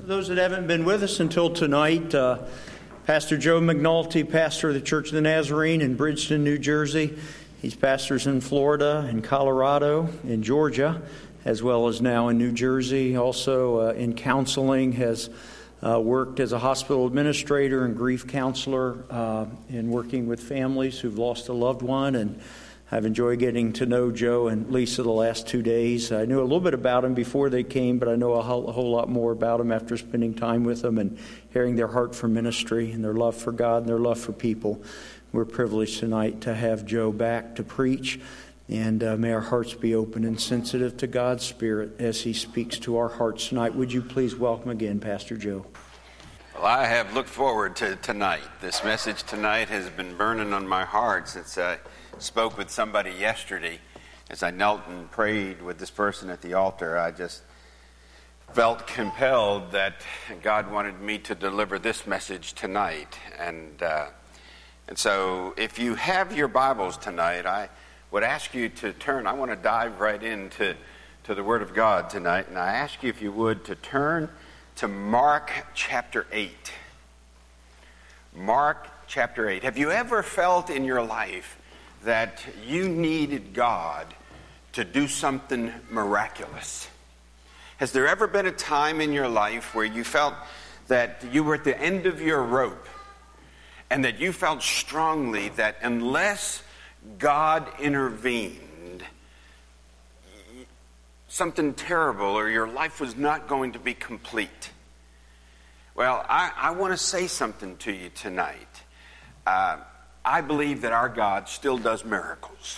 Those that haven't been with us until tonight, Pastor Joe McNulty, pastor of the Church of the Nazarene in Bridgeton, New Jersey. He's pastors in Florida, in Colorado, in Georgia, as well as now in New Jersey. Also in counseling, has worked as a hospital administrator and grief counselor in working with families who've lost a loved one. And I've enjoyed getting to know Joe and Lisa the last 2 days. I knew a little bit about them before they came, but I know a whole lot more about them after spending time with them and hearing their heart for ministry and their love for God and their love for people. We're privileged tonight to have Joe back to preach, and may our hearts be open and sensitive to God's Spirit as He speaks to our hearts tonight. Would you please welcome again Pastor Joe? Well, I have looked forward to tonight. This message tonight has been burning on my heart since I spoke with somebody yesterday. As I knelt and prayed with this person at the altar, I just felt compelled that God wanted me to deliver this message tonight. And so if you have your Bibles tonight, I would ask you to turn. I want to dive right into the Word of God tonight. And I ask you, if you would, to turn to Mark chapter 8. Mark chapter 8. Have you ever felt in your life that you needed God to do something miraculous? Has there ever been a time in your life where you felt that you were at the end of your rope and that you felt strongly that unless God intervened, something terrible or your life was not going to be complete? Well, I want to say something to you tonight. I believe that our God still does miracles.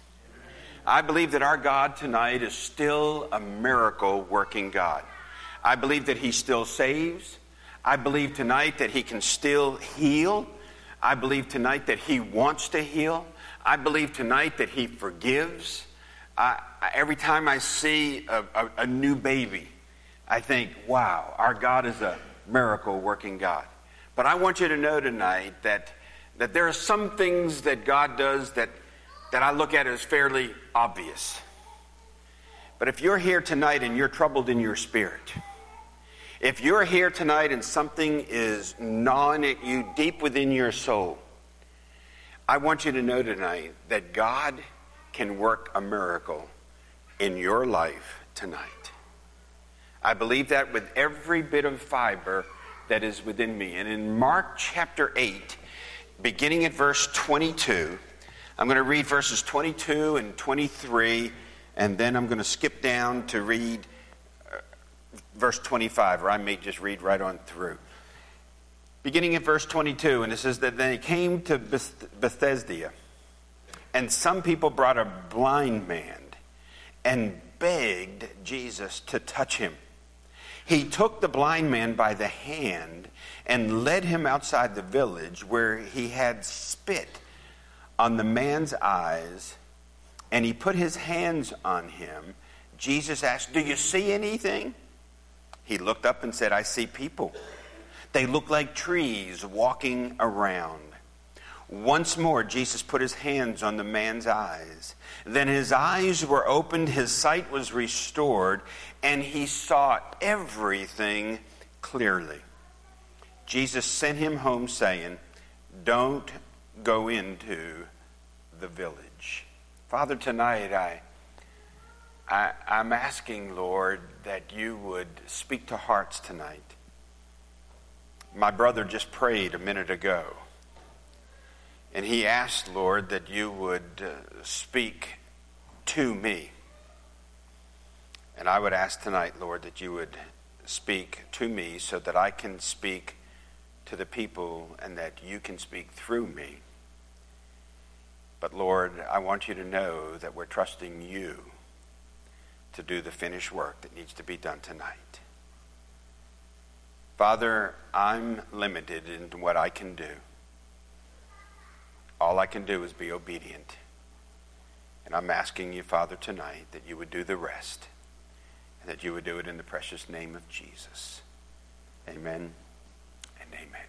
I believe that our God tonight is still a miracle-working God. I believe that He still saves. I believe tonight that He can still heal. I believe tonight that He wants to heal. I believe tonight that He forgives. Every time I see a new baby, I think, wow, our God is a miracle-working God. But I want you to know tonight that there are some things that God does that I look at as fairly obvious. But if you're here tonight and you're troubled in your spirit, if you're here tonight and something is gnawing at you deep within your soul, I want you to know tonight that God can work a miracle in your life tonight. I believe that with every bit of fiber that is within me. And in Mark chapter 8, beginning at verse 22, I'm going to read verses 22 and 23, and then I'm going to skip down to read verse 25, or I may just read right on through. Beginning at verse 22, and it says that they came to Bethesda, and some people brought a blind man and begged Jesus to touch him. He took the blind man by the hand and led him outside the village, where he had spit on the man's eyes, and he put his hands on him. Jesus asked, "Do you see anything?" He looked up and said, "I see people. They look like trees walking around." Once more, Jesus put his hands on the man's eyes. Then his eyes were opened, his sight was restored, and he saw everything clearly. Jesus sent him home saying, "Don't go into the village." Father, tonight I'm asking, Lord, that you would speak to hearts tonight. My brother just prayed a minute ago, and he asked, Lord, that you would speak to me. And I would ask tonight, Lord, that you would speak to me so that I can speak to the people and that you can speak through me. But Lord, I want you to know that we're trusting you to do the finished work that needs to be done tonight. Father, I'm limited in what I can do. All I can do is be obedient. And I'm asking you, Father, tonight that you would do the rest, and that you would do it in the precious name of Jesus. Amen and amen.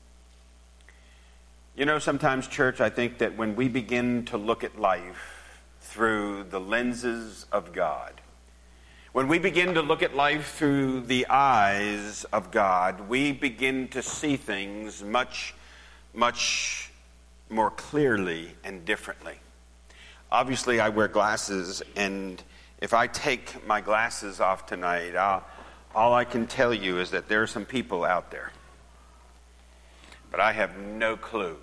You know, sometimes, church, I think that when we begin to look at life through the lenses of God, When we begin to look at life through the eyes of God, we begin to see things much, much more clearly and differently. Obviously, I wear glasses, and if I take my glasses off tonight, all I can tell you is that there are some people out there. But I have no clue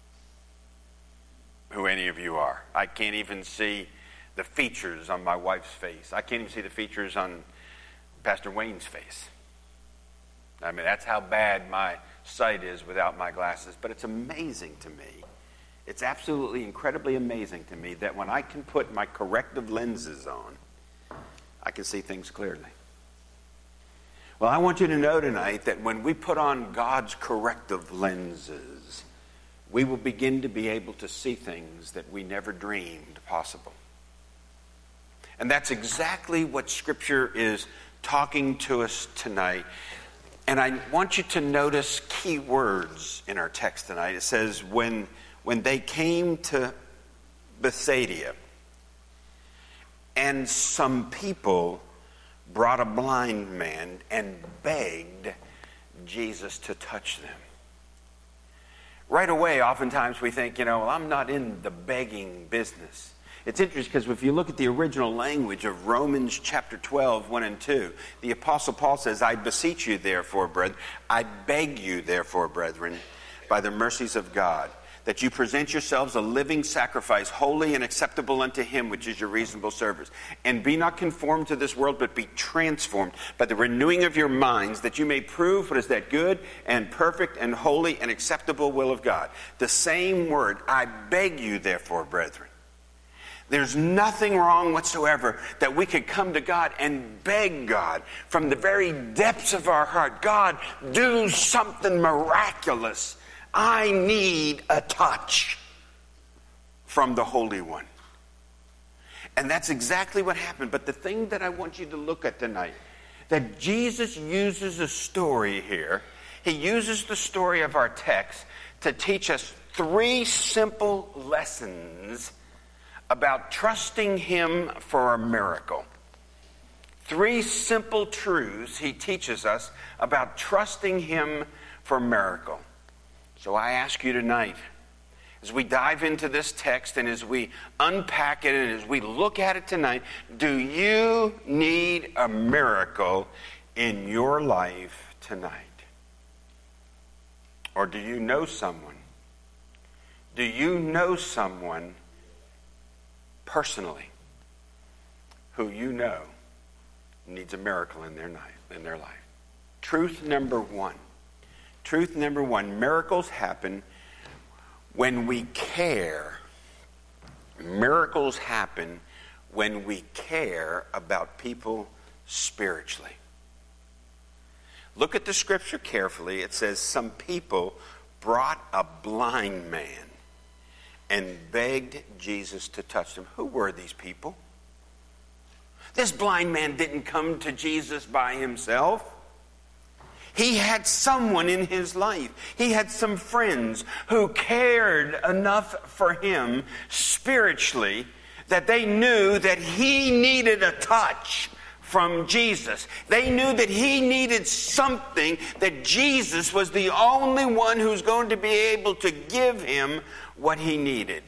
who any of you are. I can't even see the features on my wife's face. I can't even see the features on Pastor Wayne's face. I mean, that's how bad my sight is without my glasses. But it's amazing to me. It's absolutely incredibly amazing to me that when I can put my corrective lenses on, I can see things clearly. Well, I want you to know tonight that when we put on God's corrective lenses, we will begin to be able to see things that we never dreamed possible. And that's exactly what Scripture is talking to us tonight. And I want you to notice key words in our text tonight. It says, when they came to Bethsaida, and some people brought a blind man and begged Jesus to touch them. Right away, oftentimes we think, well, I'm not in the begging business. It's interesting because if you look at the original language of Romans chapter 12, 1 and 2, the Apostle Paul says, I beseech you therefore, brethren, I beg you therefore, brethren, by the mercies of God, that you present yourselves a living sacrifice, holy and acceptable unto him, which is your reasonable service. And be not conformed to this world, but be transformed by the renewing of your minds, that you may prove what is that good and perfect and holy and acceptable will of God. The same word, I beg you therefore, brethren. There's nothing wrong whatsoever that we could come to God and beg God from the very depths of our heart, God, do something miraculous. I need a touch from the Holy One. And that's exactly what happened. But the thing that I want you to look at tonight, that Jesus uses a story here. He uses the story of our text to teach us 3 simple lessons about trusting him for a miracle. 3 simple truths he teaches us about trusting him for a miracle. So I ask you tonight, as we dive into this text and as we unpack it and as we look at it tonight, do you need a miracle in your life tonight? Or do you know someone? Do you know someone personally who you know needs a miracle in their life? Truth number one, miracles happen when we care. Miracles happen when we care about people spiritually. Look at the scripture carefully. It says some people brought a blind man and begged Jesus to touch them. Who were these people? This blind man didn't come to Jesus by himself. He had someone in his life. He had some friends who cared enough for him spiritually that they knew that he needed a touch from Jesus. They knew that he needed something, that Jesus was the only one who's going to be able to give him what he needed.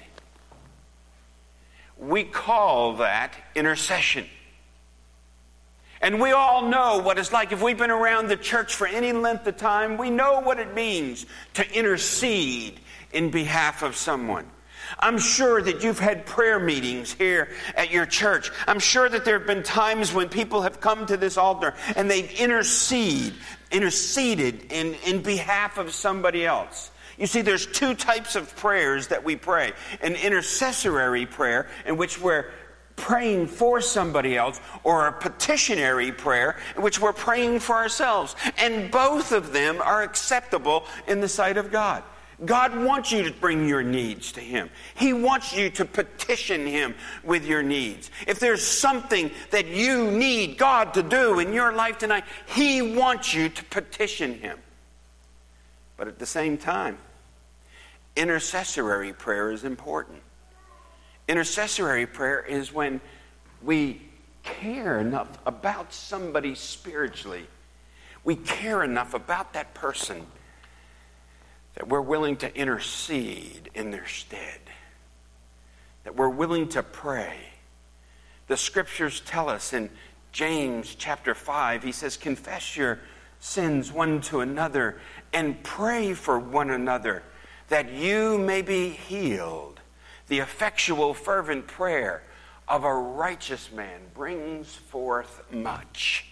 We call that intercession. And we all know what it's like. If we've been around the church for any length of time, we know what it means to intercede in behalf of someone. I'm sure that you've had prayer meetings here at your church. I'm sure that there have been times when people have come to this altar and they've interceded in behalf of somebody else. You see, there's 2 types of prayers that we pray. An intercessory prayer in which we're praying for somebody else, or a petitionary prayer in which we're praying for ourselves. And both of them are acceptable in the sight of God. God wants you to bring your needs to him. He wants you to petition him with your needs. If there's something that you need God to do in your life tonight, he wants you to petition him. But at the same time, intercessory prayer is important. Intercessory prayer is when we care enough about somebody spiritually, we care enough about that person that we're willing to intercede in their stead, that we're willing to pray. The scriptures tell us in James chapter 5, he says, confess your sins one to another and pray for one another that you may be healed. The effectual fervent prayer of a righteous man brings forth much.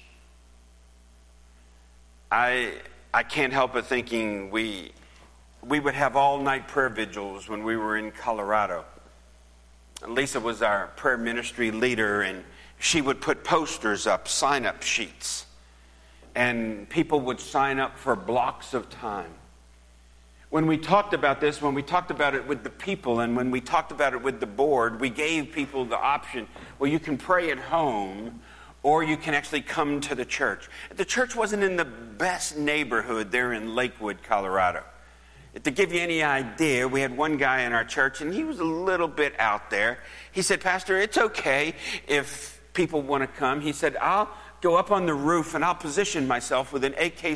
I can't help but thinking we would have all-night prayer vigils when we were in Colorado. Lisa was our prayer ministry leader, and she would put posters up, sign-up sheets, and people would sign up for blocks of time. When we talked about this, when we talked about it with the people, and when we talked about it with the board, we gave people the option, well, you can pray at home, or you can actually come to the church. The church wasn't in the best neighborhood there in Lakewood, Colorado. To give you any idea, we had one guy in our church, and he was a little bit out there. He said, Pastor, it's okay if people want to come. He said, I'll go up on the roof and I'll position myself with an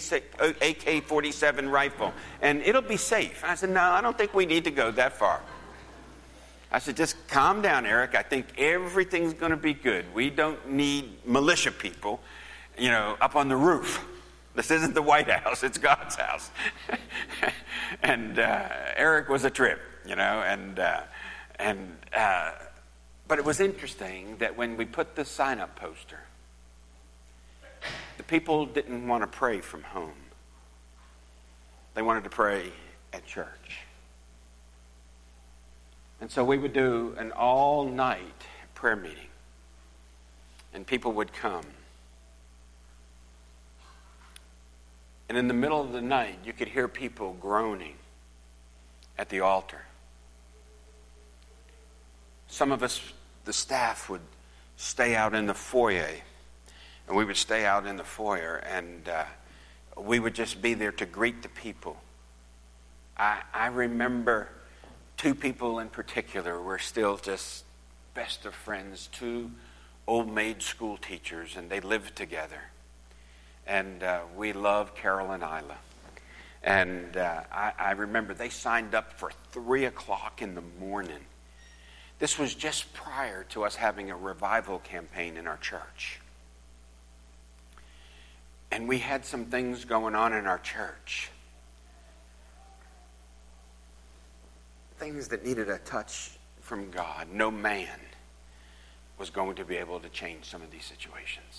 AK-47 rifle, and it'll be safe. And I said, no, I don't think we need to go that far. I said, just calm down, Eric. I think everything's going to be good. We don't need militia people, up on the roof. This isn't the White House, it's God's house. And Eric was a trip, but it was interesting that when we put the sign-up poster, the people didn't want to pray from home. They wanted to pray at church. And so we would do an all-night prayer meeting, and people would come. And in the middle of the night, you could hear people groaning at the altar. Some of us, the staff, would stay out in the foyer. And we would stay out in the foyer, and we would just be there to greet the people. I remember two people in particular were still just best of friends, two old maid school teachers, and they lived together. And we love Carol and Isla. And I remember they signed up for 3 o'clock in the morning. This was just prior to us having a revival campaign in our church. And we had some things going on in our church. Things that needed a touch from God. No man was going to be able to change some of these situations.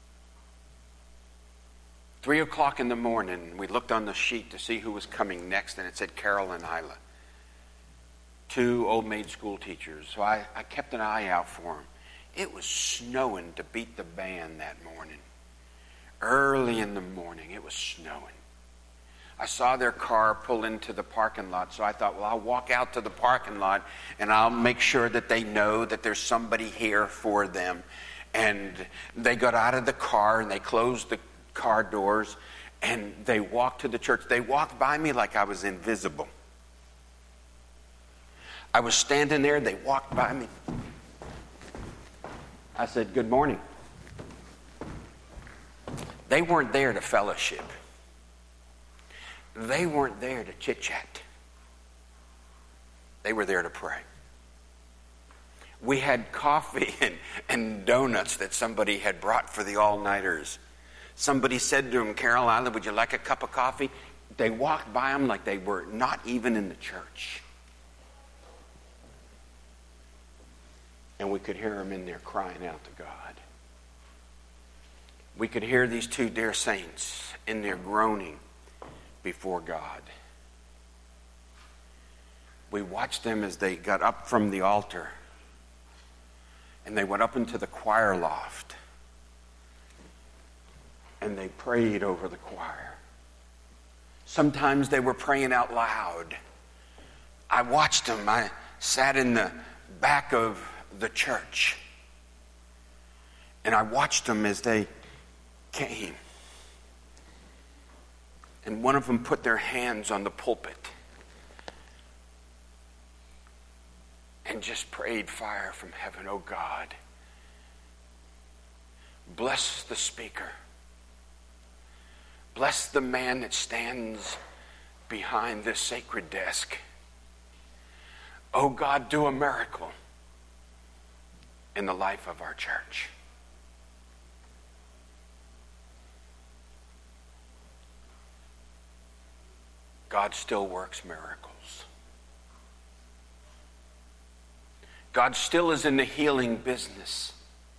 3 o'clock in the morning, we looked on the sheet to see who was coming next, and it said Carol and Isla, two old maid school teachers. So I kept an eye out for them. It was snowing to beat the band that morning. Early in the morning, it was snowing. I saw their car pull into the parking lot, so I thought, well, I'll walk out to the parking lot, and I'll make sure that they know that there's somebody here for them. And they got out of the car, and they closed the car doors, and they walked to the church. They walked by me like I was invisible. I was standing there, they walked by me. I said, good morning. They weren't there to fellowship. They weren't there to chit-chat. They were there to pray. We had coffee and donuts that somebody had brought for the all-nighters. Somebody said to him, Carol Isla, would you like a cup of coffee? They walked by him like they were not even in the church. And we could hear them in there crying out to God. We could hear these two dear saints in there groaning before God. We watched them as they got up from the altar, and they went up into the choir loft, and they prayed over the choir. Sometimes they were praying out loud. I watched them. I sat in the back of the church, and I watched them as they came. And one of them put their hands on the pulpit and just prayed fire from heaven. Oh God, Bless the speaker. Bless the man that stands behind this sacred desk. Oh God, do a miracle in the life of our church. God still works miracles. God still is in the healing business.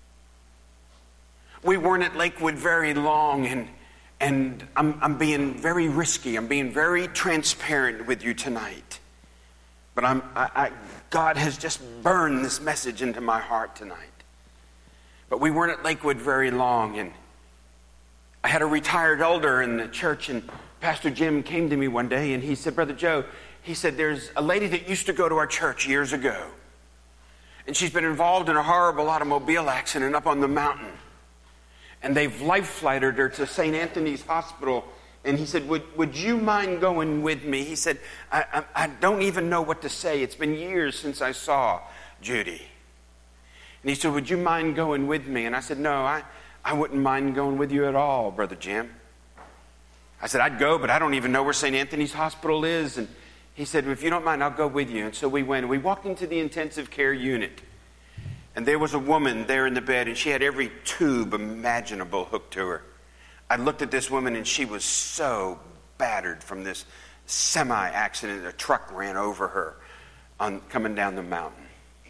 We weren't at Lakewood very long, and I'm being very risky. I'm being very transparent with you tonight. But God has just burned this message into my heart tonight. But we weren't at Lakewood very long, and I had a retired elder in the church, and Pastor Jim came to me one day, and he said, Brother Joe, he said, there's a lady that used to go to our church years ago, and she's been involved in a horrible automobile accident up on the mountain. And they've life-flighted her to St. Anthony's Hospital. And he said, would you mind going with me? He said, I don't even know what to say. It's been years since I saw Judy. And he said, would you mind going with me? And I said, no, I wouldn't mind going with you at all, Brother Jim. I said, I'd go, but I don't even know where St. Anthony's Hospital is. And he said, if you don't mind, I'll go with you. And so we went. We walked into the intensive care unit. And there was a woman there in the bed, and she had every tube imaginable hooked to her. I looked at this woman, and she was so battered from this semi-accident. A truck ran over her coming down the mountain.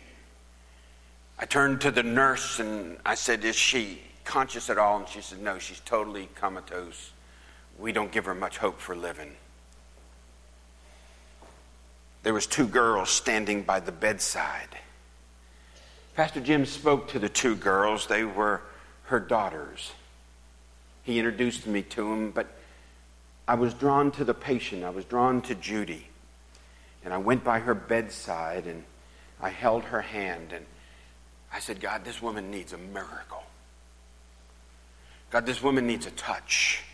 I turned to the nurse, and I said, is she conscious at all? And she said, no, she's totally comatose. We don't give her much hope for living. There was 2 girls standing by the bedside. Pastor Jim spoke to the 2 girls. They were her daughters. He introduced me to them, but I was drawn to the patient. I was drawn to Judy. And I went by her bedside, and I held her hand, and I said, God, this woman needs a miracle. God, this woman needs a touch.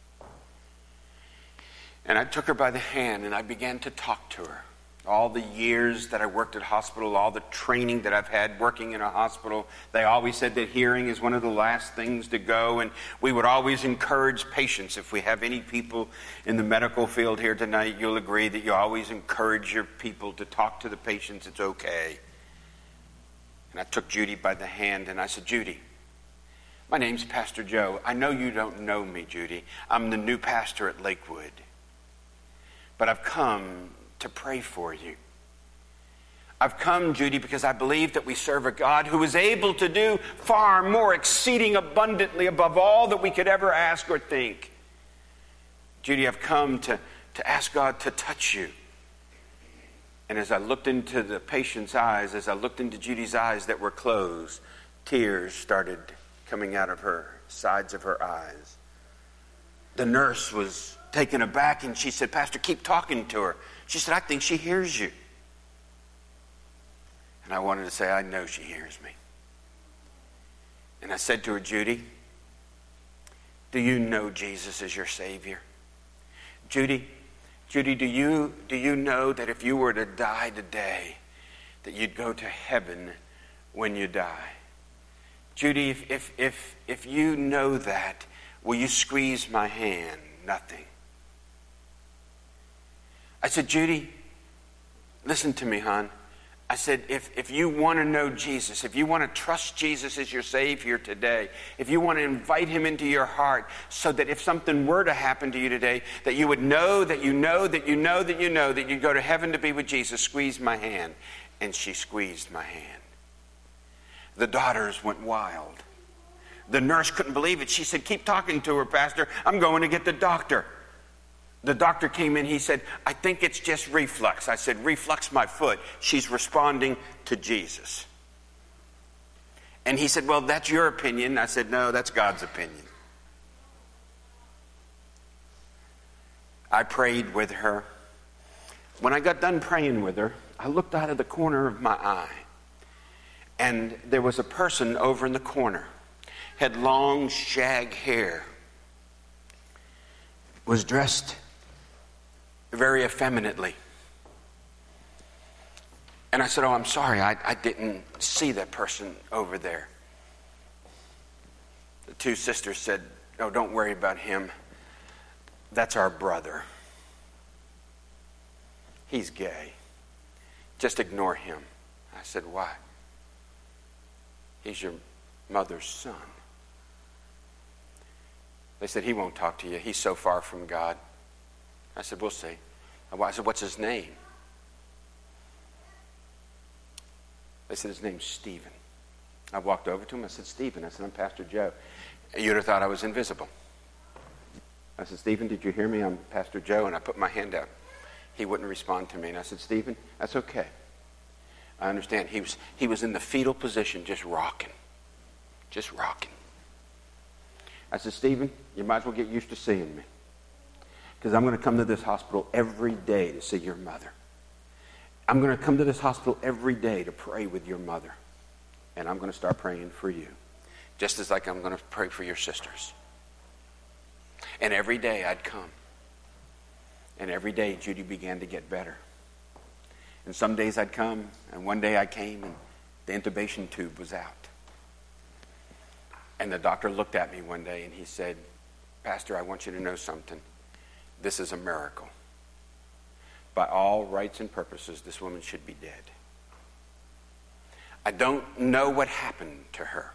And I took her by the hand, and I began to talk to her. All the years that I worked at hospital, all the training that I've had working in a hospital, they always said that hearing is one of the last things to go. And we would always encourage patients. If we have any people in the medical field here tonight, you'll agree that you always encourage your people to talk to the patients. It's okay. And I took Judy by the hand, and I said, Judy, my name's Pastor Joe. I know you don't know me, Judy. I'm the new pastor at Lakewood. But I've come to pray for you. I've come, Judy, because I believe that we serve a God who is able to do far more, exceeding abundantly above all that we could ever ask or think. Judy, I've come to ask God to touch you. And as I looked into the patient's eyes, as I looked into Judy's eyes that were closed, tears started coming out of her sides of her eyes. The nurse was taken aback, and she said, Pastor, keep talking to her. She said, I think she hears you. And I wanted to say, I know she hears me. And I said to her, Judy, do you know Jesus is your Savior? Judy, do you know that if you were to die today, that you'd go to heaven when you die? Judy, if you know that, will you squeeze my hand? Nothing. I said, Judy, listen to me, hon. I said, if you want to know Jesus, if you want to trust Jesus as your Savior today, if you want to invite him into your heart so that if something were to happen to you today, that you would know that you know that you know that you know that you'd go to heaven to be with Jesus, squeeze my hand. And she squeezed my hand. The daughters went wild. The nurse couldn't believe it. She said, keep talking to her, Pastor. I'm going to get the doctor. The doctor came in. He said, I think it's just reflux. I said, reflux my foot. She's responding to Jesus. And he said, well, that's your opinion. I said, no, that's God's opinion. I prayed with her. When I got done praying with her, I looked out of the corner of my eye. And there was a person over in the corner. Had long shag hair. Was dressed very effeminately. And I said, oh, I'm sorry, I didn't see that person over there. two sisters said, "Oh, don't worry about him. That's our brother. He's gay. Just ignore him." I said, "Why?" "He's your mother's son." They said, "He won't talk to you. He's so far from God." I said, "We'll see." I said, "What's his name?" They said, "His name's Stephen." I walked over to him. I said, "Stephen." I said, "I'm Pastor Joe." You'd have thought I was invisible. I said, "Stephen, did you hear me? I'm Pastor Joe." And I put my hand out. He wouldn't respond to me. And I said, "Stephen, that's okay. I understand." He was in the fetal position, just rocking. Just rocking. I said, "Stephen, you might as well get used to seeing me. Because I'm going to come to this hospital every day to see your mother. I'm going to come to this hospital every day to pray with your mother. And I'm going to start praying for you. Just as like I'm going to pray for your sisters." And every day I'd come. And every day Judy began to get better. And some days I'd come, and one day I came, and the intubation tube was out. And the doctor looked at me one day, and he said, "Pastor, I want you to know something. This is a miracle. By all rights and purposes, this woman should be dead. I don't know what happened to her,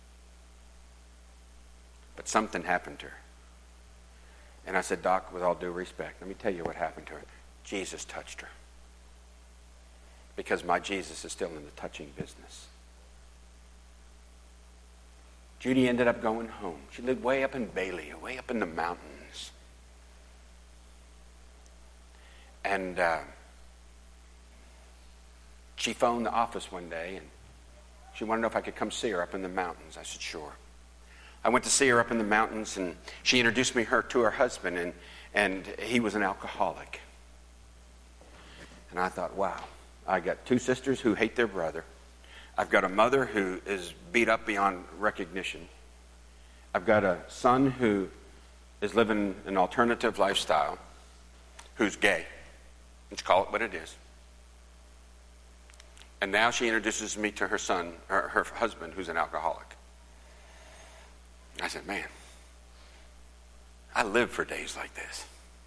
but something happened to her." And I said, "Doc, with all due respect, let me tell you what happened to her. Jesus touched her. Because my Jesus is still in the touching business." Judy ended up going home. She lived way up in Bailey, way up in the mountains. And she phoned the office one day, and she wanted to know if I could come see her up in the mountains. I said, "Sure." I went to see her up in the mountains, and she introduced me to her husband, and he was an alcoholic. And I thought, wow, I got two sisters who hate their brother. I've got a mother who is beat up beyond recognition. I've got a son who is living an alternative lifestyle, who's gay. Let's call it what it is. And now she introduces me to her son, her husband, who's an alcoholic. I said, man, I live for days like this.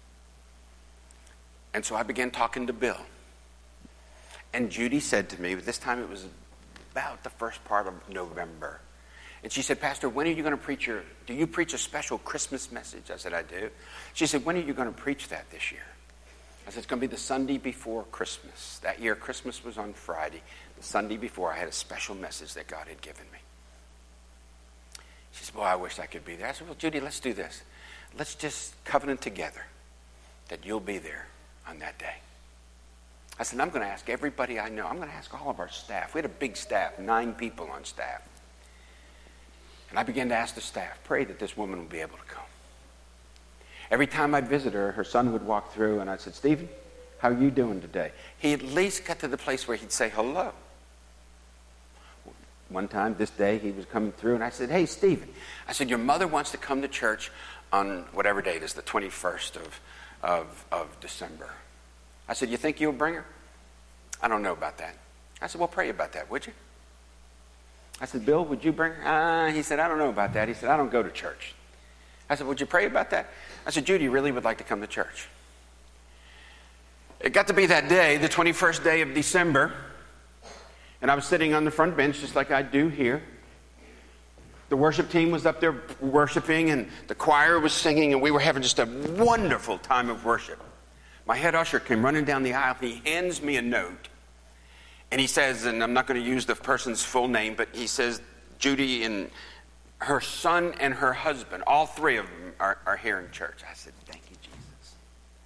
And so I began talking to Bill. And Judy said to me, this time it was about the first part of November. And she said, "Pastor, when are you going to preach do you preach a special Christmas message?" I said, "I do." She said, "When are you going to preach that this year?" I said, "It's going to be the Sunday before Christmas." That year, Christmas was on Friday. The Sunday before, I had a special message that God had given me. She said, "Boy, I wish I could be there." I said, "Well, Judy, let's do this. Let's just covenant together that you'll be there on that day." I said, "I'm going to ask everybody I know. I'm going to ask all of our staff." We had a big staff, 9 people on staff. And I began to ask the staff, pray that this woman will be able to come. Every time I'd visit her, her son would walk through, and I said, "Stephen, how are you doing today?" He at least got to the place where he'd say hello. One time, this day, he was coming through, and I said, "Hey, Stephen," I said, "your mother wants to come to church on whatever date it is, the 21st of December. I said, you think you'll bring her?" "I don't know about that." I said, "Well, pray about that, would you?" I said, "Bill, would you bring her?" He said, "I don't know about that." He said, "I don't go to church." I said, "Would you pray about that?" I said, "Judy really would like to come to church." It got to be that day, the 21st day of December, and I was sitting on the front bench just like I do here. The worship team was up there worshiping, and the choir was singing, and we were having just a wonderful time of worship. My head usher came running down the aisle. He hands me a note, and he says, and I'm not going to use the person's full name, but he says, "Judy and her son and her husband, all 3 of them are here in church." I said, "Thank you, Jesus."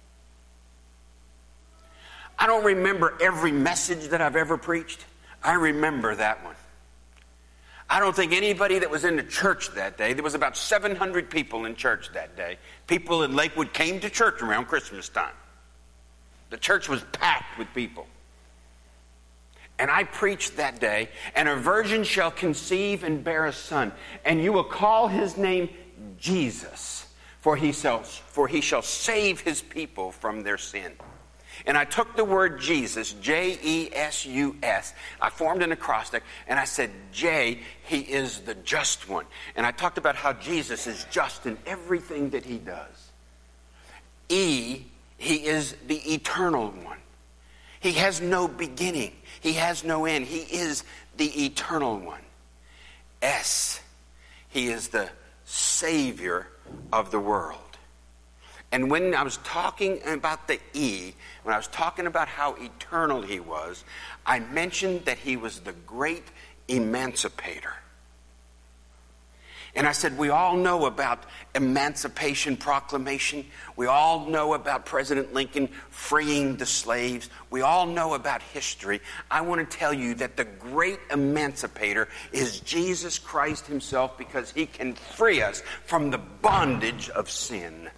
I don't remember every message that I've ever preached. I remember that one. I don't think anybody that was in the church that day, there was about 700 people in church that day. People in Lakewood came to church around Christmas time. The church was packed with people. And I preached that day, "And a virgin shall conceive and bear a son, and you will call his name Jesus, for he shall save his people from their sin." And I took the word Jesus, J-E-S-U-S. I formed an acrostic, and I said, J, he is the just one. And I talked about how Jesus is just in everything that he does. E, he is the eternal one. He has no beginning. He has no end. He is the eternal one. S, he is the Savior of the world. And when I was talking about the E, when I was talking about how eternal he was, I mentioned that he was the great emancipator. And I said, we all know about Emancipation Proclamation. We all know about President Lincoln freeing the slaves. We all know about history. I want to tell you that the great emancipator is Jesus Christ himself, because he can free us from the bondage of sin.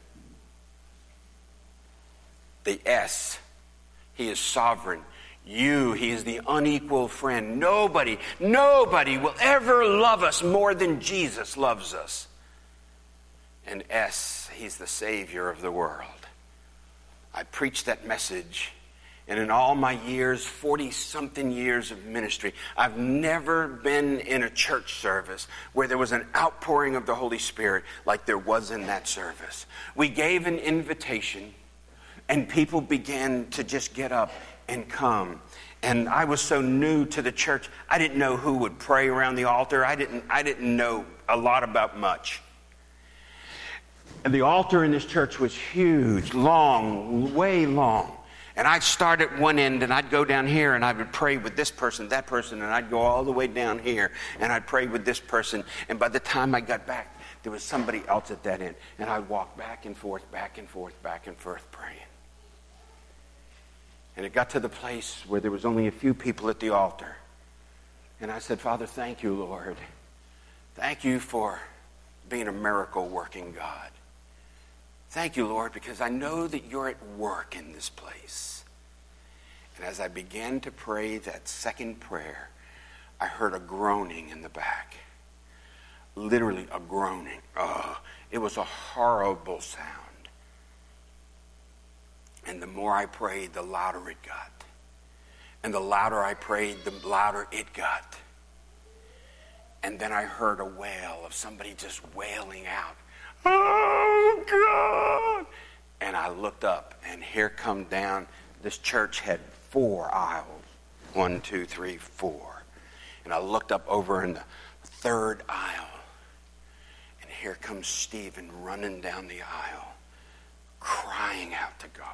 The S, he is sovereign. U, he is the unequal friend. Nobody will ever love us more than Jesus loves us. And S, he's the Savior of the world. I preached that message, and in all my years, 40-something years of ministry, I've never been in a church service where there was an outpouring of the Holy Spirit like there was in that service. We gave an invitation, and people began to just get up and come. And I was so new to the church, I didn't know who would pray around the altar. I didn't know a lot about much. And the altar in this church was huge, long, way long. And I'd start at one end, and I'd go down here, and I would pray with this person, that person, and I'd go all the way down here, and I'd pray with this person. And by the time I got back, there was somebody else at that end. And I'd walk back and forth, back and forth, back and forth, praying. And it got to the place where there was only a few people at the altar. And I said, Father, thank you, Lord. Thank you for being a miracle-working God. Thank you, Lord, because I know that you're at work in this place. And as I began to pray that second prayer, I heard a groaning in the back. Literally a groaning. It was a horrible sound. And the more I prayed, the louder it got. And the louder I prayed, the louder it got. And then I heard a wail of somebody just wailing out, "Oh, God!" And I looked up, and here come down. This church had 4 aisles. 1, 2, 3, 4. And I looked up over in the 3rd aisle. And here comes Stephen running down the aisle, crying out to God.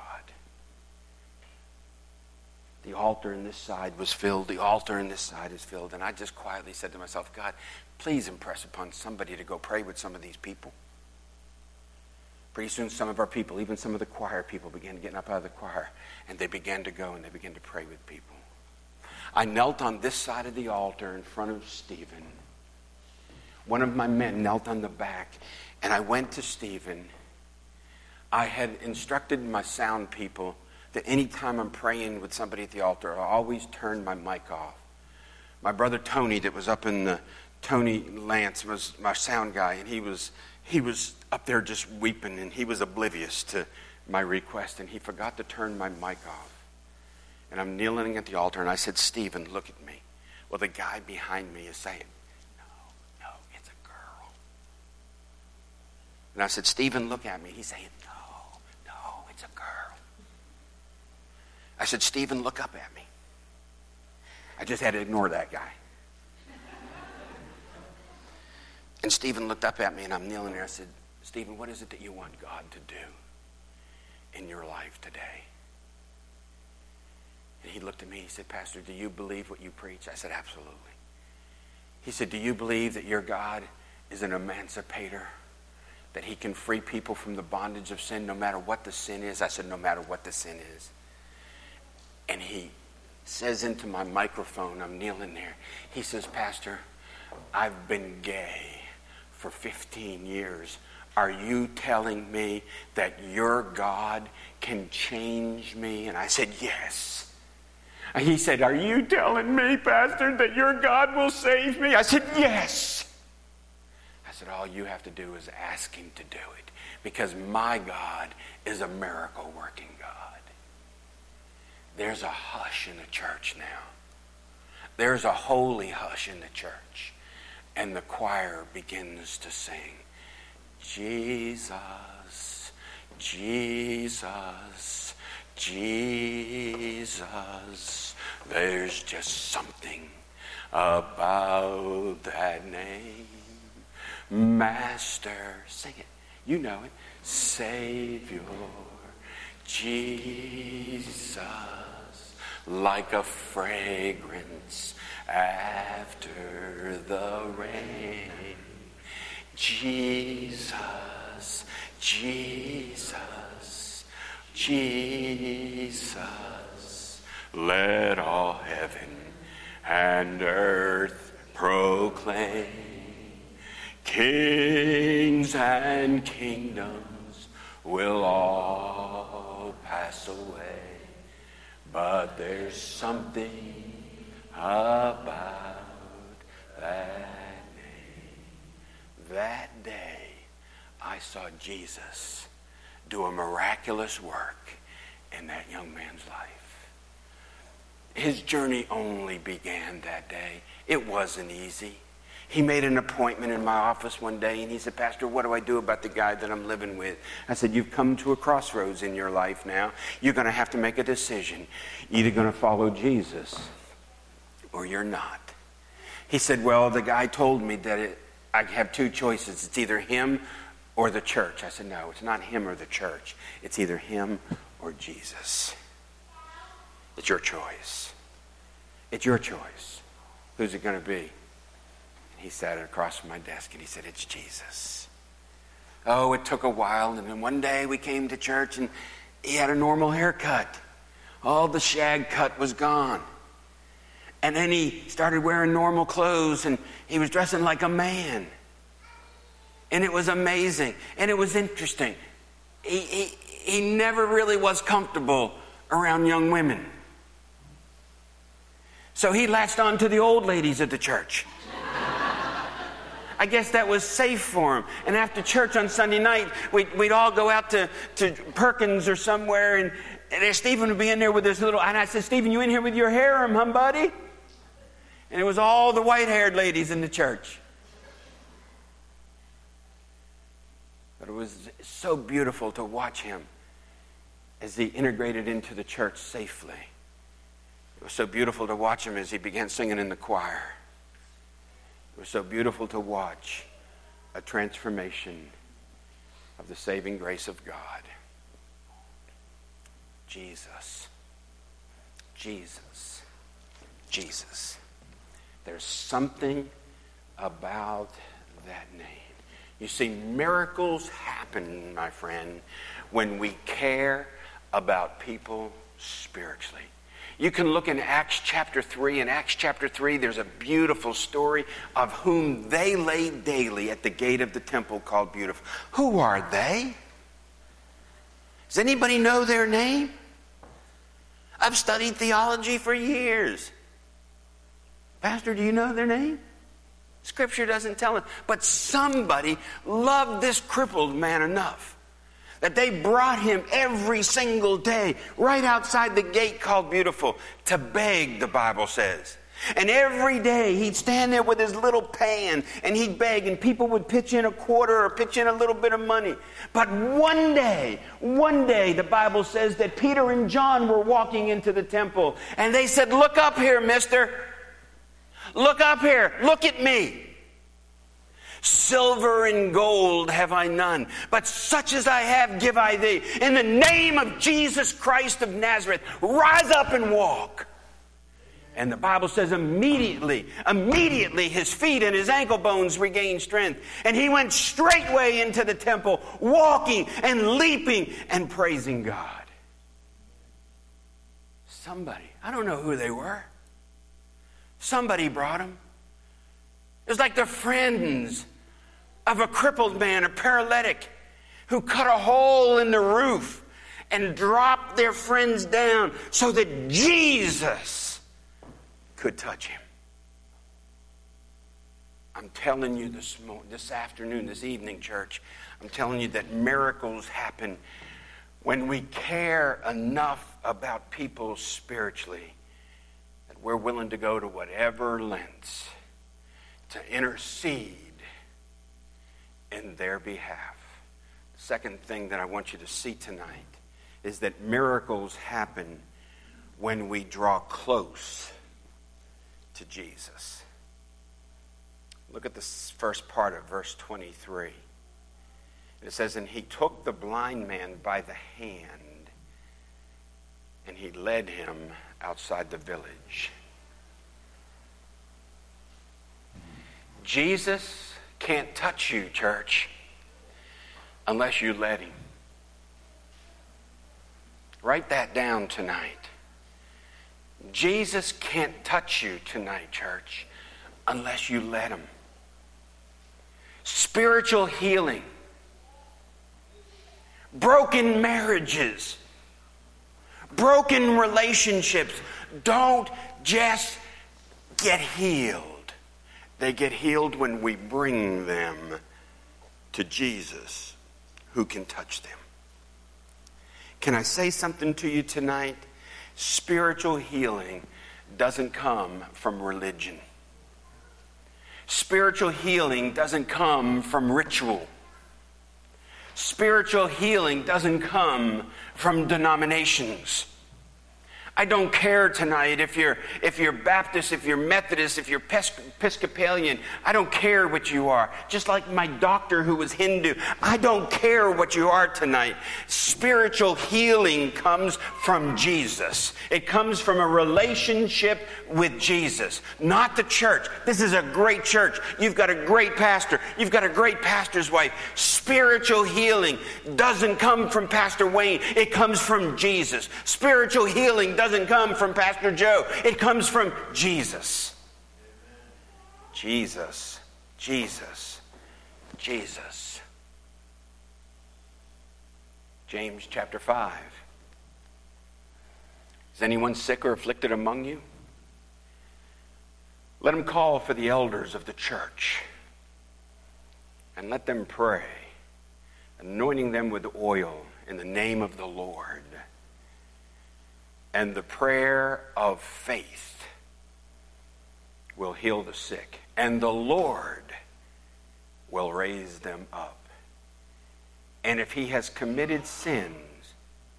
The altar on this side was filled. The altar on this side is filled. And I just quietly said to myself, God, please impress upon somebody to go pray with some of these people. Pretty soon some of our people, even some of the choir people, began getting up out of the choir. And they began to go and they began to pray with people. I knelt on this side of the altar in front of Stephen. One of my men knelt on the back. And I went to Stephen. I had instructed my sound people that any time I'm praying with somebody at the altar, I always turn my mic off. My brother Tony, that was up in the, Tony Lance was my sound guy, and he was up there just weeping, and he was oblivious to my request, and he forgot to turn my mic off. And I'm kneeling at the altar, and I said, Stephen, look at me. Well, the guy behind me is saying, no, it's a girl. And I said, Stephen, look at me. He's saying, no, it's a girl. I said, Stephen, look up at me. I just had to ignore that guy. And Stephen looked up at me, and I'm kneeling there. I said, Stephen, what is it that you want God to do in your life today? And he looked at me. He said, Pastor, do you believe what you preach? I said, absolutely. He said, do you believe that your God is an emancipator? That he can free people from the bondage of sin no matter what the sin is? I said, no matter what the sin is. And he says into my microphone, I'm kneeling there, he says, Pastor, I've been gay for 15 years. Are you telling me that your God can change me? And I said, yes. And he said, are you telling me, Pastor, that your God will save me? I said, yes. I said, all you have to do is ask him to do it, because my God is a miracle-working God. there's a hush in the church now. There's a holy hush in the church. And the choir begins to sing, Jesus, Jesus, Jesus. There's just something about that name. Master, sing it. You know it. Savior, Jesus, like a fragrance after the rain. Jesus, Jesus, Jesus, let all heaven and earth proclaim. Kings and kingdoms will all pass away, but there's something about that name. That day, I saw Jesus do a miraculous work in that young man's life. His journey only began that day. It wasn't easy. He made an appointment in my office one day, and he said, Pastor, what do I do about the guy that I'm living with? I said, you've come to a crossroads in your life now. You're going to have to make a decision. You're either going to follow Jesus or you're not. He said, well, the guy told me that I have two choices. It's either him or the church. I said, no, it's not him or the church. It's either him or Jesus. It's your choice. It's your choice. Who's it going to be? He sat across from my desk and he said, it's Jesus. Oh, it took a while. And then one day we came to church and he had a normal haircut. All the shag cut was gone. And then he started wearing normal clothes and he was dressing like a man. And it was amazing. And it was interesting. He never really was comfortable around young women. So he latched on to the old ladies at the church. I guess that was safe for him. And after church on Sunday night, we'd all go out to Perkins or somewhere, and Stephen would be in there with his little... And I said, Stephen, you in here with your harem, huh, buddy? And it was all the white-haired ladies in the church. But it was so beautiful to watch him as he integrated into the church safely. It was so beautiful to watch him as he began singing in the choir. It was so beautiful to watch a transformation of the saving grace of God. Jesus, Jesus, Jesus. There's something about that name. You see, miracles happen, my friend, when we care about people spiritually. You can look in Acts chapter 3. In Acts chapter 3, there's a beautiful story of whom they laid daily at the gate of the temple called Beautiful. Who are they? Does anybody know their name? I've studied theology for years. Pastor, do you know their name? Scripture doesn't tell us. But somebody loved this crippled man enough that they brought him every single day right outside the gate called Beautiful to beg, the Bible says. And every day he'd stand there with his little pan and he'd beg, and people would pitch in a quarter or pitch in a little bit of money. But one day, the Bible says that Peter and John were walking into the temple and they said, look up here, mister. Look up here. Look at me. Silver and gold have I none, but such as I have give I thee. In the name of Jesus Christ of Nazareth, rise up and walk. And the Bible says immediately his feet and his ankle bones regained strength. And he went straightway into the temple, walking and leaping and praising God. Somebody, I don't know who they were. Somebody brought him. It was like the friends of a crippled man, a paralytic, who cut a hole in the roof and dropped their friends down so that Jesus could touch him. I'm telling you this afternoon, this evening, church, I'm telling you that miracles happen when we care enough about people spiritually that we're willing to go to whatever lengths to intercede in their behalf. The second thing that I want you to see tonight is that miracles happen when we draw close to Jesus. Look at this first part of verse 23. It says, and he took the blind man by the hand, and he led him outside the village. Jesus can't touch you, church, unless you let him. Write that down tonight. Jesus can't touch you tonight, church, unless you let him. Spiritual healing, broken marriages, broken relationships don't just get healed. They get healed when we bring them to Jesus, who can touch them. Can I say something to you tonight? Spiritual healing doesn't come from religion. Spiritual healing doesn't come from ritual. Spiritual healing doesn't come from denominations. I don't care tonight if you're Baptist, if you're Methodist, if you're Episcopalian. I don't care what you are. Just like my doctor who was Hindu. I don't care what you are tonight. Spiritual healing comes from Jesus. It comes from a relationship with Jesus, not the church. This is a great church. You've got a great pastor. You've got a great pastor's wife. Spiritual healing doesn't come from Pastor Wayne. It comes from Jesus. Spiritual healing doesn't come from Pastor Joe. It comes from Jesus. Jesus. Jesus. Jesus. James chapter 5. Is anyone sick or afflicted among you? Let him call for the elders of the church and let them pray, anointing them with oil in the name of the Lord. And the prayer of faith will heal the sick, and the Lord will raise them up. And if he has committed sins,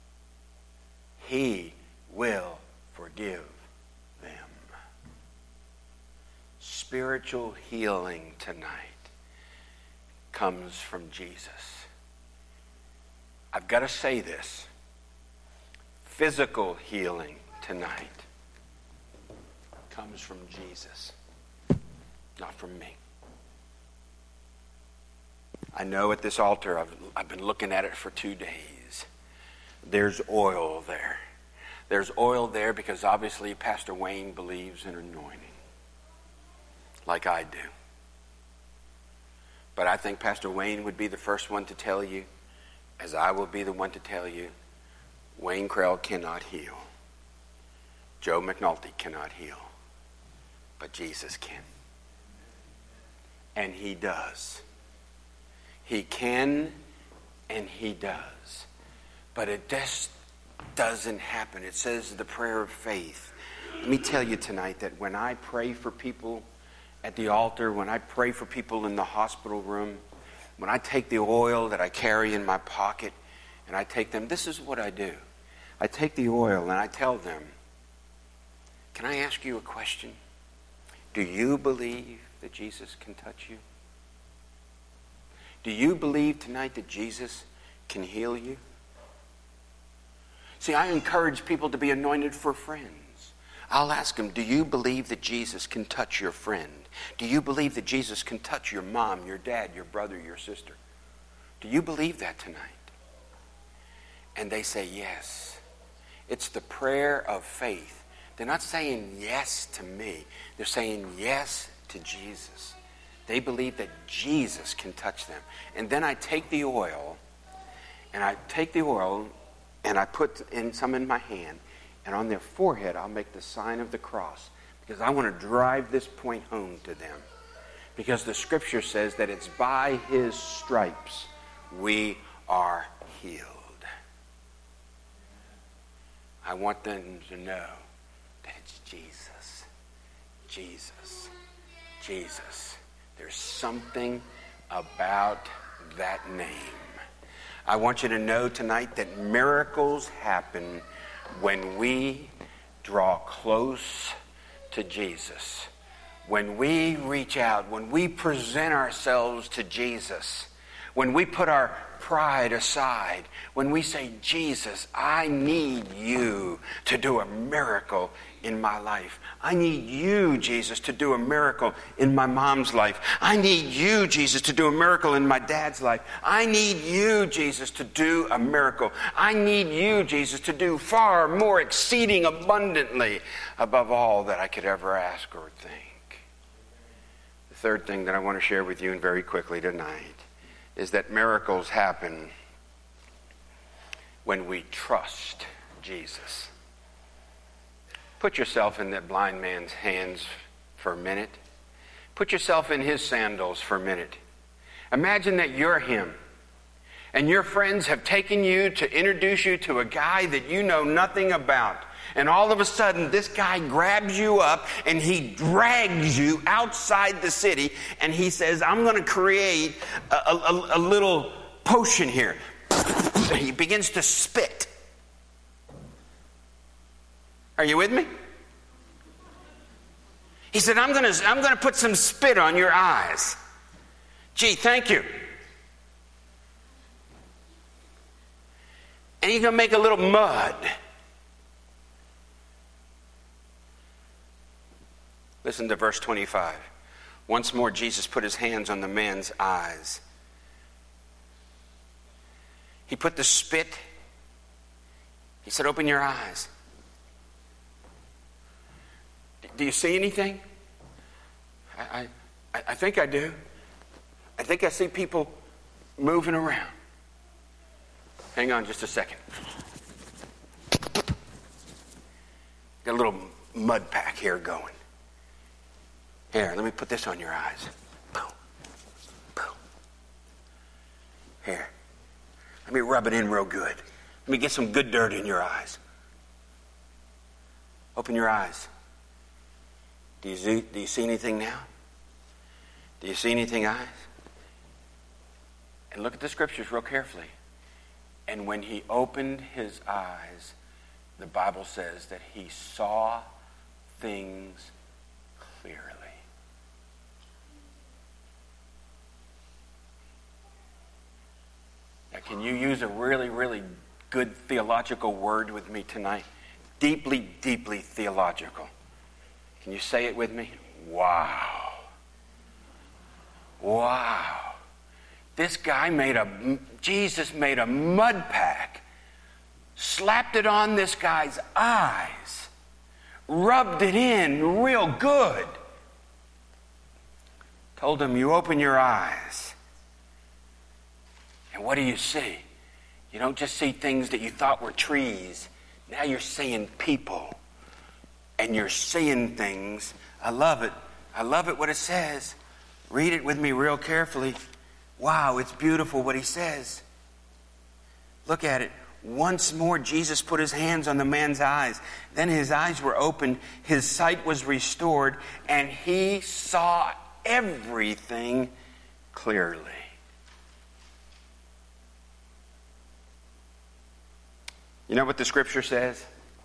he will forgive them. Spiritual healing tonight comes from Jesus. I've got to say this. Physical healing tonight comes from Jesus, not from me. I know at this altar, I've been looking at it for 2 days. There's oil there. There's oil there because obviously Pastor Wayne believes in anointing, like I do. But I think Pastor Wayne would be the first one to tell you, as I will be the one to tell you, Wayne Krell cannot heal. Joe McNulty cannot heal. But Jesus can. And he does. He can and he does. But it just doesn't happen. It says the prayer of faith. Let me tell you tonight that when I pray for people at the altar, when I pray for people in the hospital room, when I take the oil that I carry in my pocket and I take them, this is what I do. I take the oil and I tell them, can I ask you a question? Do you believe that Jesus can touch you? Do you believe tonight that Jesus can heal you? See, I encourage people to be anointed for friends. I'll ask them, do you believe that Jesus can touch your friend? Do you believe that Jesus can touch your mom, your dad, your brother, your sister? Do you believe that tonight? And they say yes. It's the prayer of faith. They're not saying yes to me. They're saying yes to Jesus. They believe that Jesus can touch them. And then I take the oil, and I put some in my hand, and on their forehead I'll make the sign of the cross, because I want to drive this point home to them. Because the scripture says that it's by his stripes we are healed. I want them to know that it's Jesus. Jesus. Jesus. There's something about that name. I want you to know tonight that miracles happen when we draw close to Jesus. When we reach out, when we present ourselves to Jesus, when we put our pride aside, when we say, Jesus, I need you to do a miracle in my life. I need you, Jesus, to do a miracle in my mom's life. I need you, Jesus, to do a miracle in my dad's life. I need you, Jesus, to do a miracle. I need you, Jesus, to do far more exceeding abundantly above all that I could ever ask or think. The third thing that I want to share with you, and very quickly tonight, is that miracles happen when we trust Jesus. Put yourself in that blind man's hands for a minute. Put yourself in his sandals for a minute. Imagine that you're him, and your friends have taken you to introduce you to a guy that you know nothing about. And all of a sudden, this guy grabs you up and he drags you outside the city and he says, I'm going to create a little potion here. He begins to spit. Are you with me? He said, I'm going to put some spit on your eyes. Gee, thank you. And he's going to make a little mud. Listen to verse 25. Once more, Jesus put his hands on the man's eyes. He put the spit. He said, open your eyes. Do you see anything? I think I do. I think I see people moving around. Hang on just a second. Got a little mud pack here going. Here, let me put this on your eyes. Boom. Boom. Here. Let me rub it in real good. Let me get some good dirt in your eyes. Open your eyes. Do you see anything now? Do you see anything, eyes? And look at the scriptures real carefully. And when he opened his eyes, the Bible says that he saw things clearly. Now, can you use a really, really good theological word with me tonight? Deeply, deeply theological. Can you say it with me? Wow. Wow. Jesus made a mud pack, slapped it on this guy's eyes, rubbed it in real good, told him, you open your eyes. And what do you see? You don't just see things that you thought were trees. Now you're seeing people. And you're seeing things. I love it. I love it what it says. Read it with me real carefully. Wow, it's beautiful what he says. Look at it. Once more, Jesus put his hands on the man's eyes. Then his eyes were opened, his sight was restored, and he saw everything clearly. You know what the scripture says?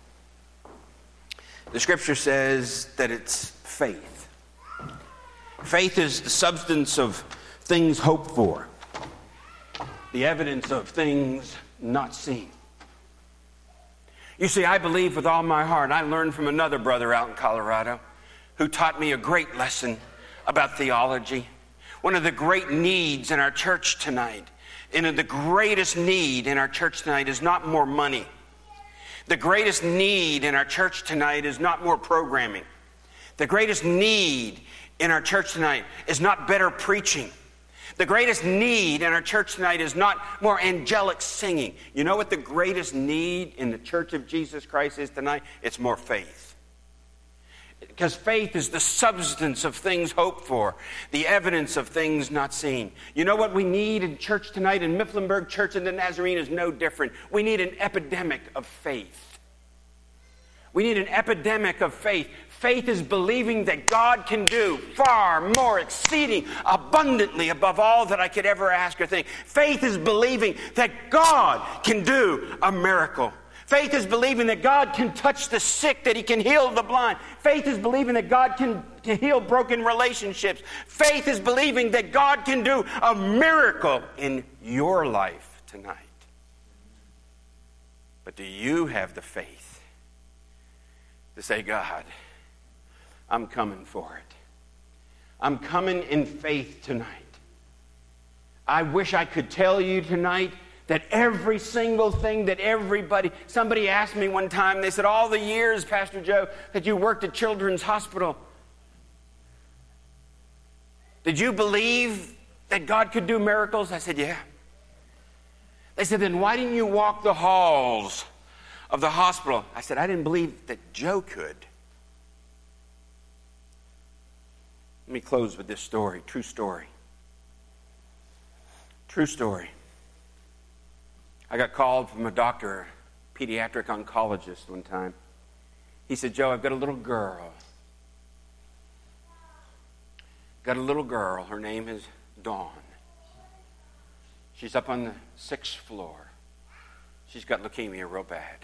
The scripture says that it's faith. Faith is the substance of things hoped for, the evidence of things not seen. You see, I believe with all my heart. I learned from another brother out in Colorado who taught me a great lesson about theology. One of the great needs in our church tonight, and the greatest need in our church tonight is not more money. The greatest need in our church tonight is not more programming. The greatest need in our church tonight is not better preaching. The greatest need in our church tonight is not more angelic singing. You know what the greatest need in the Church of Jesus Christ is tonight? It's more faith. Because faith is the substance of things hoped for, the evidence of things not seen. You know what we need in church tonight? In Mifflinburg Church of the Nazarene is no different. We need an epidemic of faith. We need an epidemic of faith. Faith is believing that God can do far more, exceeding abundantly above all that I could ever ask or think. Faith is believing that God can do a miracle. Faith is believing that God can touch the sick, that He can heal the blind. Faith is believing that God can heal broken relationships. Faith is believing that God can do a miracle in your life tonight. But do you have the faith to say, God, I'm coming for it. I'm coming in faith tonight. I wish I could tell you tonight that every single thing that somebody asked me one time, they said, all the years, Pastor Joe, that you worked at Children's Hospital, did you believe that God could do miracles? I said, yeah. They said, then why didn't you walk the halls of the hospital? I said, I didn't believe that Joe could. Let me close with this story, true story. True story. I got called from a doctor, a pediatric oncologist one time. He said, Joe, I've got a little girl. Got a little girl. Her name is Dawn. She's up on the 6th floor. She's got leukemia real bad.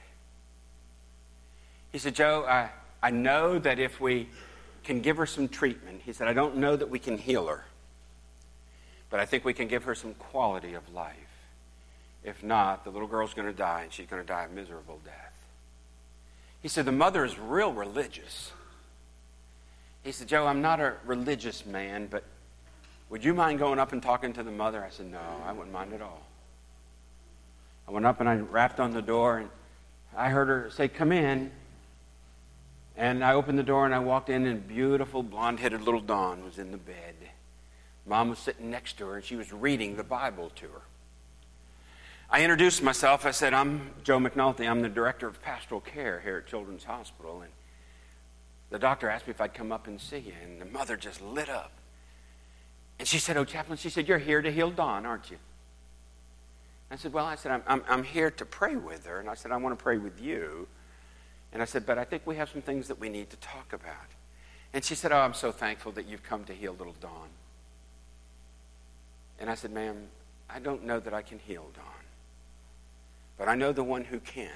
He said, Joe, I know that if we can give her some treatment, he said, I don't know that we can heal her, but I think we can give her some quality of life. If not, the little girl's going to die, and she's going to die a miserable death. He said, the mother is real religious. He said, Joe, I'm not a religious man, but would you mind going up and talking to the mother? I said, no, I wouldn't mind at all. I went up and I rapped on the door, and I heard her say, come in. And I opened the door and I walked in, and beautiful blonde-headed little Dawn was in the bed. Mom was sitting next to her, and she was reading the Bible to her. I introduced myself. I said, I'm Joe McNulty. I'm the director of pastoral care here at Children's Hospital. And the doctor asked me if I'd come up and see you. And the mother just lit up. And she said, oh, chaplain, she said, you're here to heal Dawn, aren't you? I said, well, I'm here to pray with her. And I said, I want to pray with you. And I said, but I think we have some things that we need to talk about. And she said, oh, I'm so thankful that you've come to heal little Dawn. And I said, ma'am, I don't know that I can heal Dawn, but I know the one who can.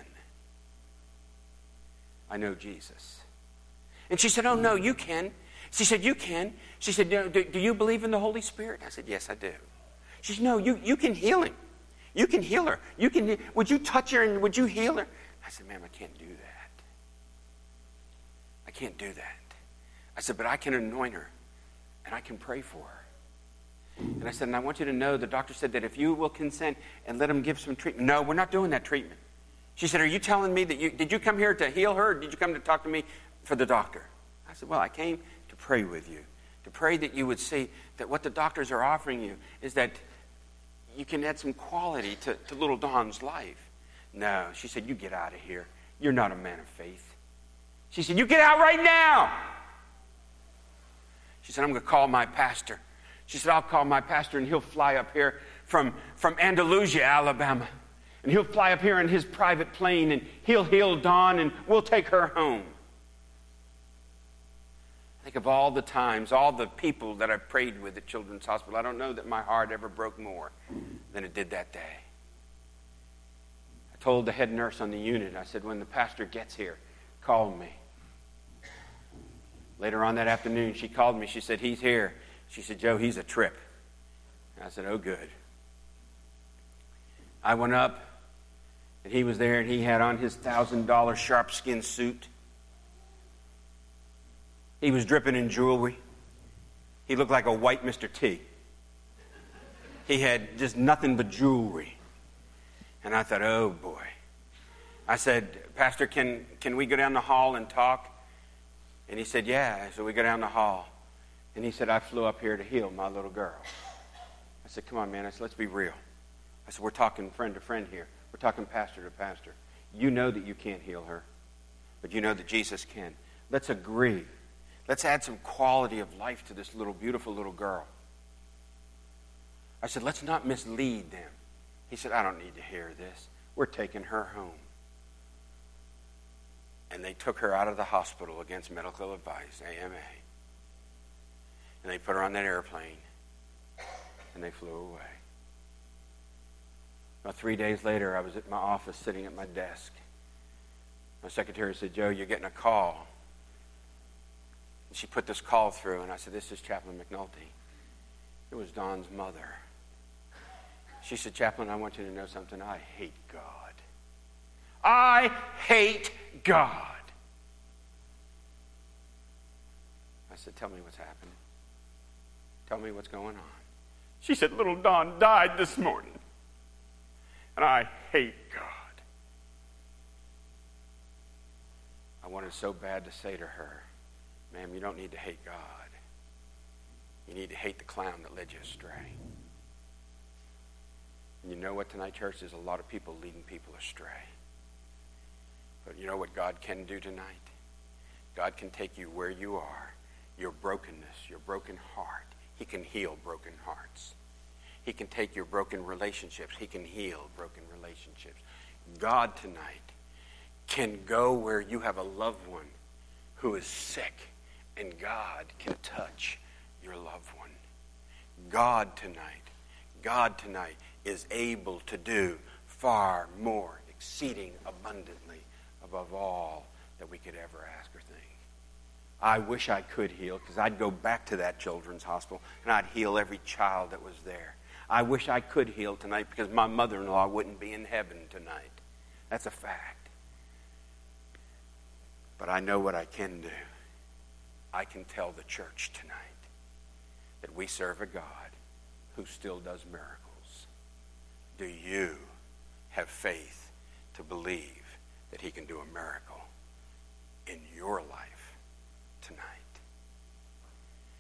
I know Jesus. And she said, oh, no, you can. She said, you can. She said, do you believe in the Holy Spirit? I said, yes, I do. She said, no, you can heal him. You can heal her. Would you touch her and would you heal her? I said, ma'am, I can't do that. I can't do that. I said, but I can anoint her and I can pray for her. And I said, and I want you to know, the doctor said that if you will consent and let him give some treatment. No, we're not doing that treatment. She said, are you telling me that did you come here to heal her, or did you come to talk to me for the doctor? I said, well, I came to pray with you, to pray that you would see that what the doctors are offering you is that you can add some quality to little Dawn's life. No, she said, you get out of here. You're not a man of faith. She said, you get out right now. She said, I'm going to call my pastor. She said, I'll call my pastor and he'll fly up here from Andalusia, Alabama. And he'll fly up here in his private plane and he'll heal Dawn and we'll take her home. I think of all the times, all the people that I've prayed with at Children's Hospital. I don't know that my heart ever broke more than it did that day. I told the head nurse on the unit, I said, when the pastor gets here, call me. Later on that afternoon, she called me. She said, he's here. She said, Joe, he's a trip. And I said, oh, good. I went up, and he was there, and he had on his $1,000 sharp-skin suit. He was dripping in jewelry. He looked like a white Mr. T. He had just nothing but jewelry. And I thought, oh, boy. I said, Pastor, can we go down the hall and talk? And he said, yeah. So we go down the hall. And he said, I flew up here to heal my little girl. I said, come on, man. I said, let's be real. I said, we're talking friend to friend here. We're talking pastor to pastor. You know that you can't heal her, but you know that Jesus can. Let's agree. Let's add some quality of life to this little, beautiful little girl. I said, let's not mislead them. He said, I don't need to hear this. We're taking her home. And they took her out of the hospital against medical advice, AMA. And they put her on that airplane, and they flew away. About 3 days later, I was at my office sitting at my desk. My secretary said, "Joe, you're getting a call." And she put this call through, and I said, "This is Chaplain McNulty." It was Don's mother. She said, "Chaplain, I want you to know something. I hate God. I hate God." I said, "Tell me what's happening. Tell me what's going on." She said, "Little Don died this morning, and I hate God." I wanted so bad to say to her, "Ma'am, you don't need to hate God. You need to hate the clown that led you astray." And you know what, tonight, church? There's a lot of people leading people astray. But you know what God can do tonight? God can take you where you are, your brokenness, your broken heart. He can heal broken hearts. He can take your broken relationships. He can heal broken relationships. God tonight can go where you have a loved one who is sick, and God can touch your loved one. God tonight is able to do far more, exceeding abundantly above all that we could ever ask or think. I wish I could heal, because I'd go back to that children's hospital and I'd heal every child that was there. I wish I could heal tonight, because my mother-in-law wouldn't be in heaven tonight. That's a fact. But I know what I can do. I can tell the church tonight that we serve a God who still does miracles. Do you have faith to believe that he can do a miracle in your life tonight?